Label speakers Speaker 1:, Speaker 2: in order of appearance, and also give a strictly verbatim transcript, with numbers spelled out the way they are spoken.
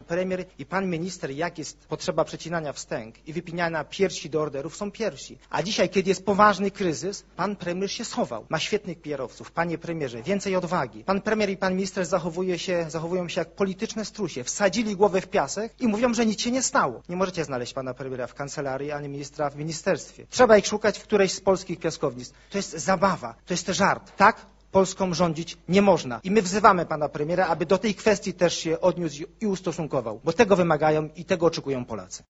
Speaker 1: Premier i pan minister, jak jest potrzeba przecinania wstęg i wypinania piersi do orderów, są pierwsi. A dzisiaj, kiedy jest poważny kryzys, pan premier się schował. Ma świetnych kierowców. Panie premierze, więcej odwagi. Pan premier i pan minister zachowuje się, zachowują się jak polityczne strusie. Wsadzili głowę w piasek i mówią, że nic się nie stało. Nie możecie znaleźć pana premiera w kancelarii, ani ministra w ministerstwie. Trzeba ich szukać w którejś z polskich piaskownic. To jest zabawa, to jest żart. Tak? Polską rządzić nie można. I my wzywamy pana premiera, aby do tej kwestii też się odniósł i ustosunkował, bo tego wymagają i tego oczekują Polacy.